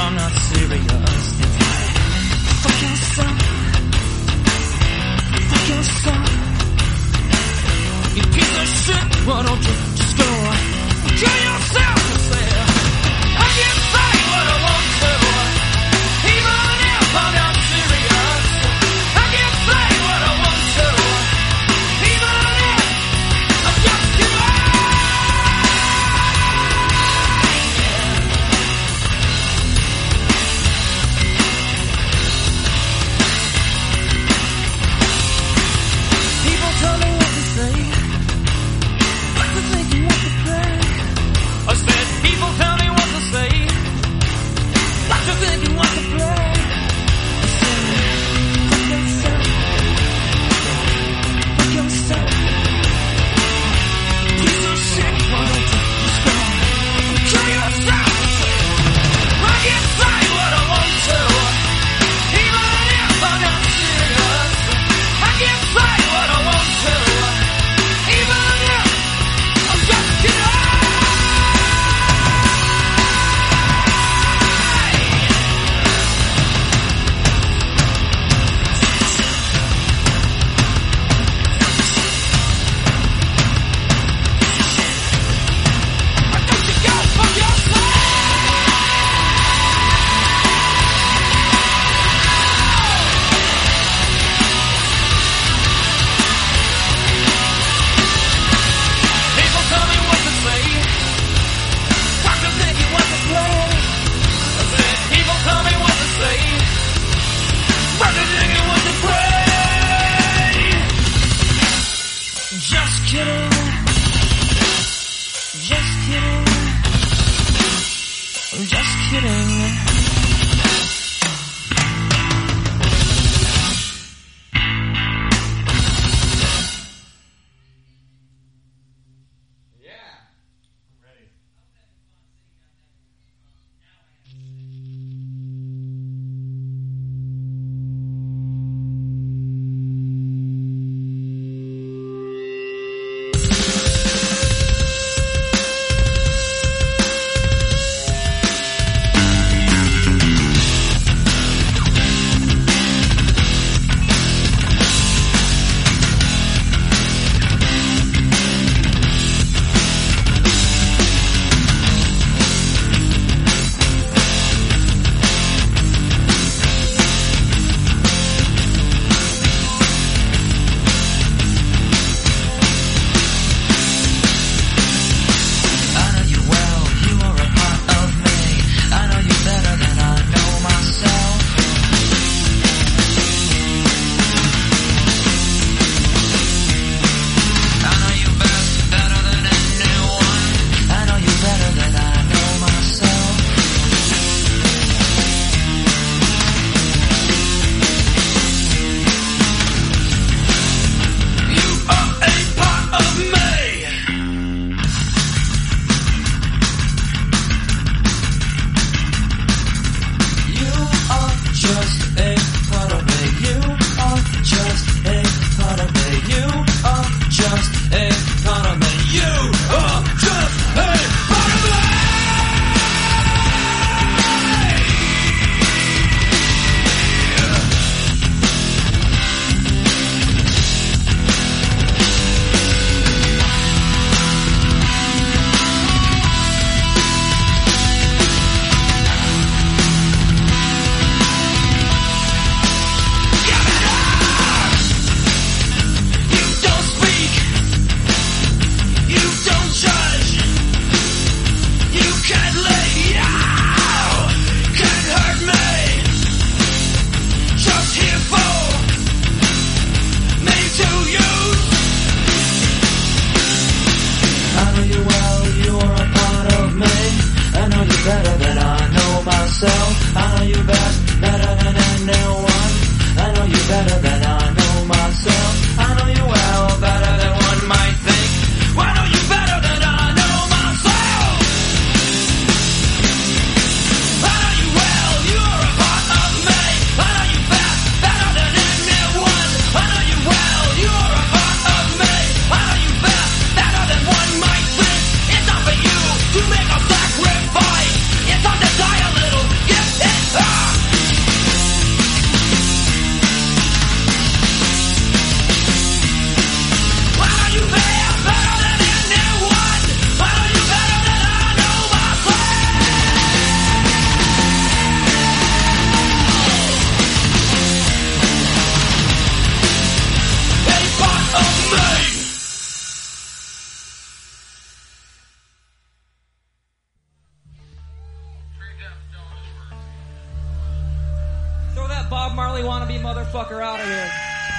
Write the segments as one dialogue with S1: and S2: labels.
S1: I'm not serious. Fuck yourself. Fuck yourself. You piece of shit, why don't you just go kill yourself instead? I can't say what I want to, even if I'm not serious. I can't say what I want to, even if I'm just giving up. People tell me what to say, what to think and what to play. I said, people tell me what to say, what to think and what to play. I said, fuck yourself, fuck yourself. Piece of shit, why don't you just go kill yourself? I can't say what I want to, even if I'm not serious. I can't say what I want to, even if I'm just giving up. Why don't you go fuck yourself? People tell me what to say, what to think and what to play. I said, people tell me what to say, what to think and what to play. Just kidding, just kidding, just kidding. that Bob Marley wannabe motherfucker out of here.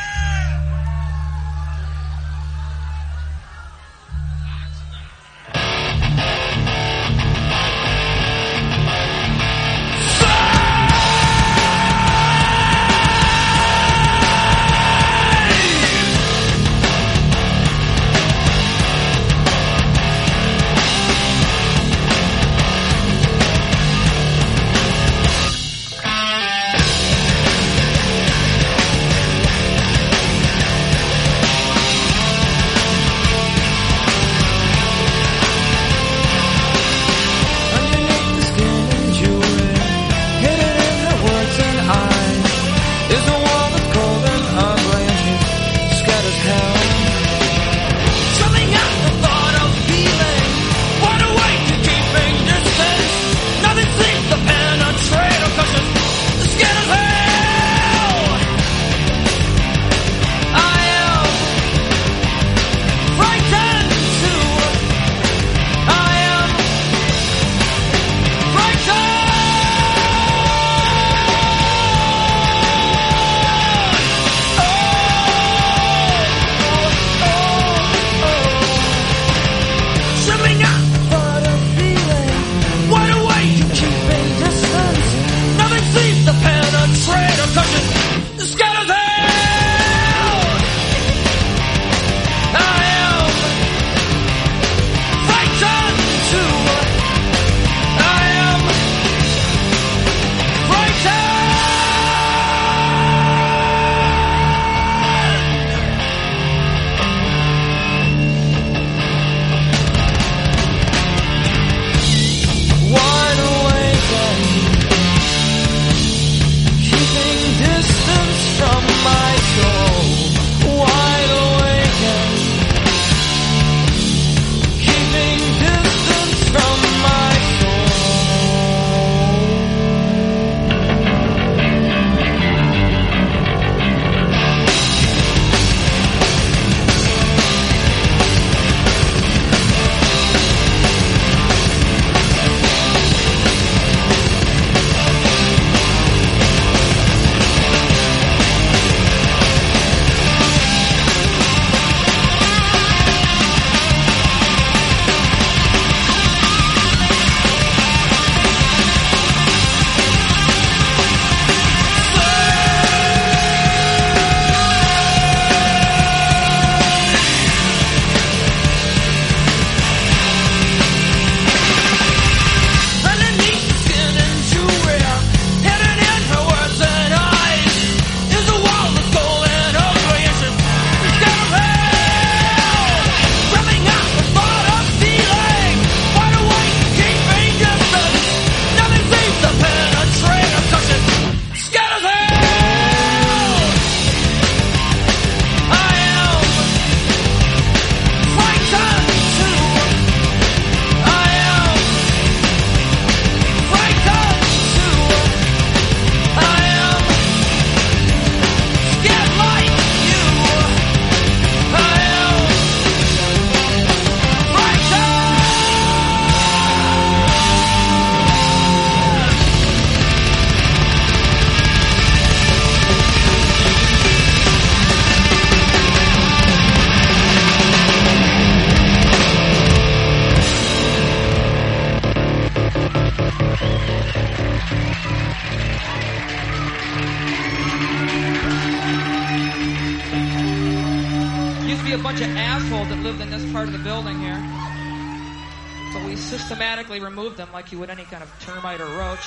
S2: Systematically remove them like you would any kind of termite or roach.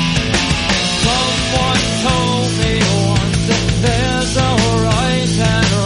S1: Someone told me once that there's a right and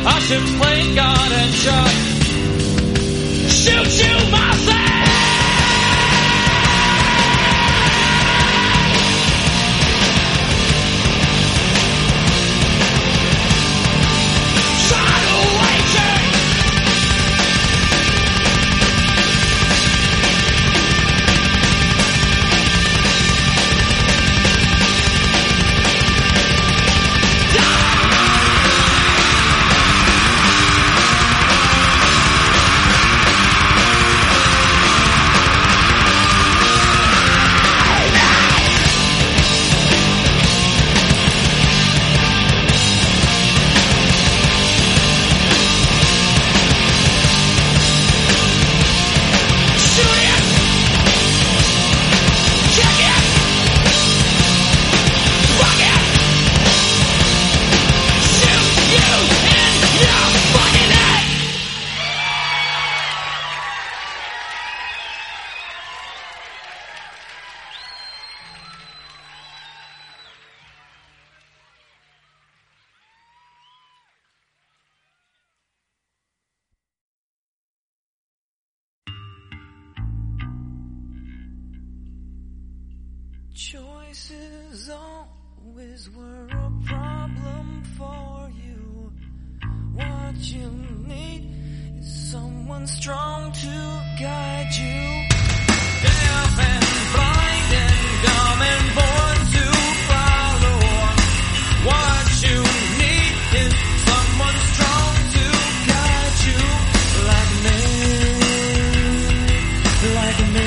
S1: I should play God and just shoot you myself.
S3: Choices always were a problem for you. What you need is someone strong to guide you. Deaf and blind and dumb and born to follow. What you need is someone strong to guide you. Like me, like me.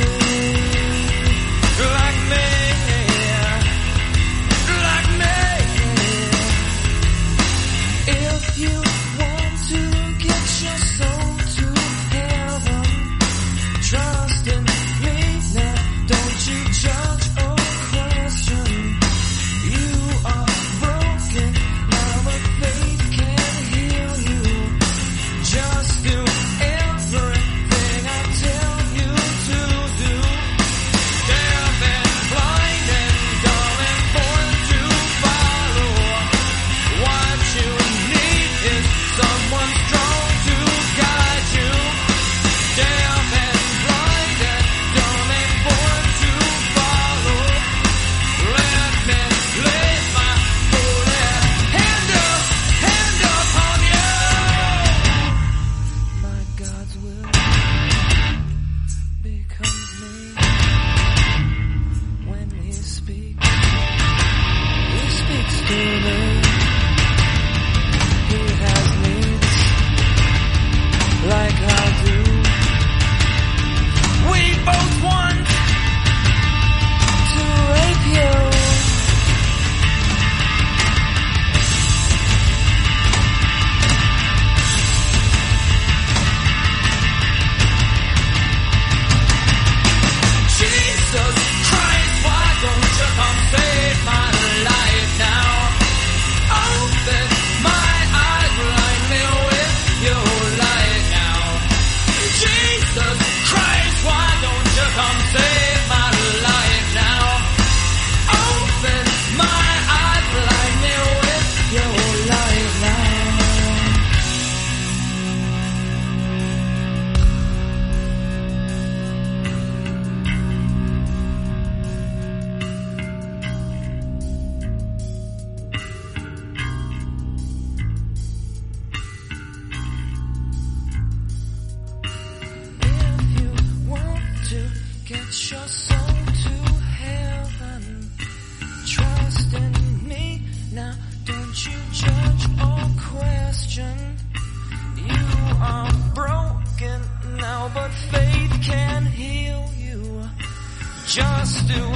S3: Just do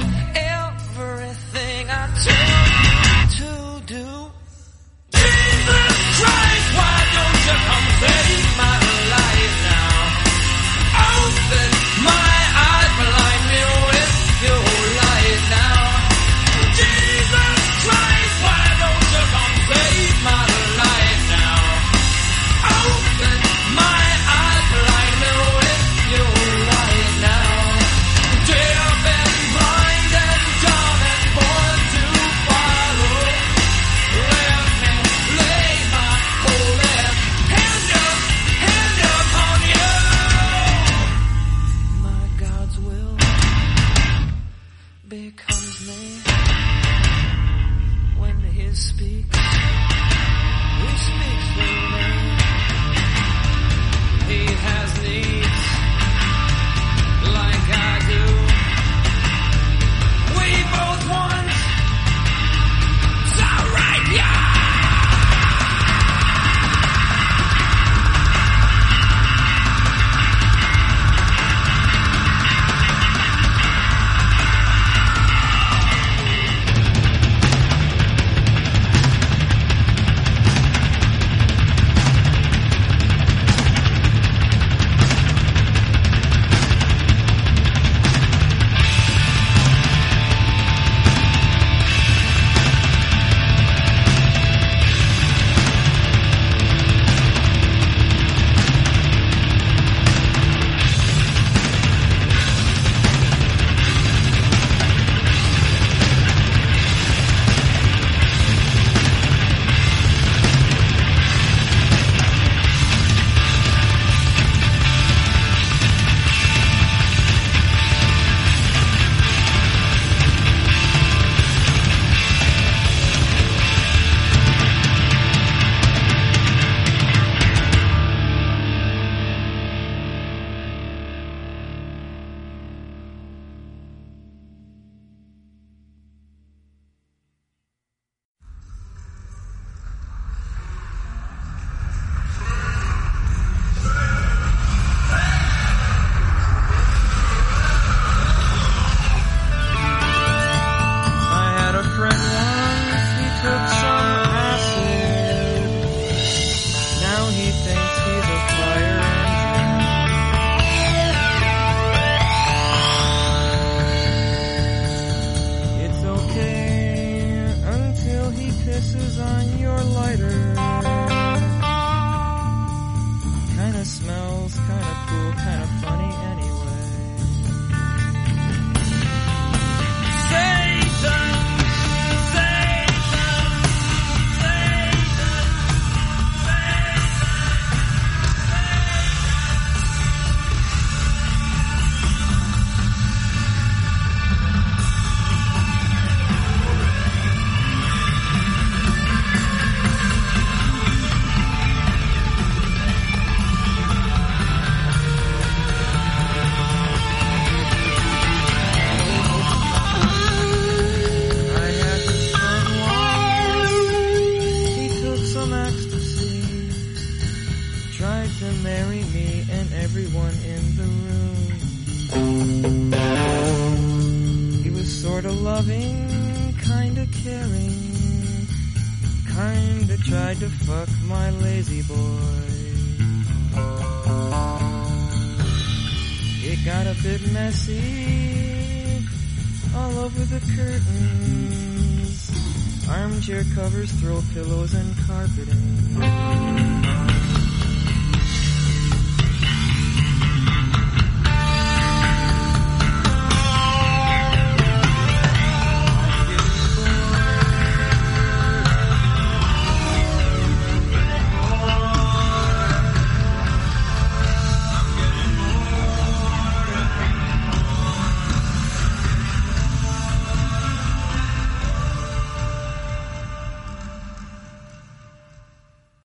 S3: everything I tell you to do. Jesus Christ, why don't you come save my life now? Open my eyes, blind me with your light now. Jesus Christ, why don't you come save my life now? Open my eyes, blind me with your light now. Deaf and blind and tried to marry me and everyone in the room. He was sorta loving, kinda caring, kinda tried to fuck my lazy boy. It got a bit messy all over the curtains, armchair covers, throw pillows and carpeting.